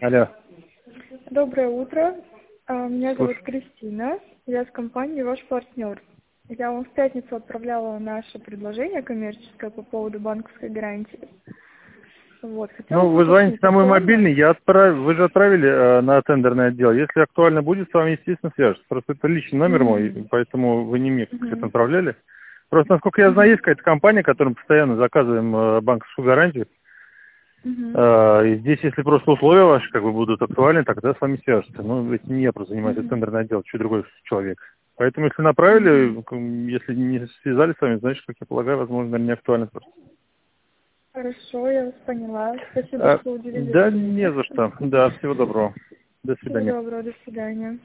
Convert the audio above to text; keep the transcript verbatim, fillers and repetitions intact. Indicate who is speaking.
Speaker 1: Алло.
Speaker 2: Доброе утро. А, Меня зовут
Speaker 1: Слушай.
Speaker 2: Кристина. Я с компании «Ваш партнер». Я вам в пятницу отправляла наше предложение коммерческое по поводу банковской гарантии. Вот, хотела
Speaker 1: Ну,
Speaker 2: бы
Speaker 1: вы звоните
Speaker 2: уточнить,
Speaker 1: на мой
Speaker 2: актуально?
Speaker 1: мобильный, я отправил, вы же отправили э, на тендерный отдел. Если актуально будет, с вами, естественно, свяжутся. Просто это личный номер мой,
Speaker 2: Мгм.
Speaker 1: поэтому вы не мне как-то
Speaker 2: Мгм.
Speaker 1: отправляли. Просто, насколько я знаю, есть
Speaker 2: Мгм.
Speaker 1: какая-то компания, которым постоянно заказываем э, банковскую гарантию.
Speaker 2: Мгм.
Speaker 1: Э, и здесь, если просто условия ваши как бы будут актуальны, тогда с вами свяжутся. Ну, ведь не я просто занимаюсь, это
Speaker 2: Мгм.
Speaker 1: тендерный отдел, чуть другой человек. Поэтому, если
Speaker 2: Мгм.
Speaker 1: направили, к- если не связались с вами, значит, как я полагаю, возможно, не актуально просто.
Speaker 2: Хорошо, я вас поняла. Спасибо,
Speaker 1: Э,
Speaker 2: что уделили
Speaker 1: да, не
Speaker 2: время.
Speaker 1: за что. Да, всего доброго. До
Speaker 2: Всего
Speaker 1: свидания.
Speaker 2: доброго, до свидания.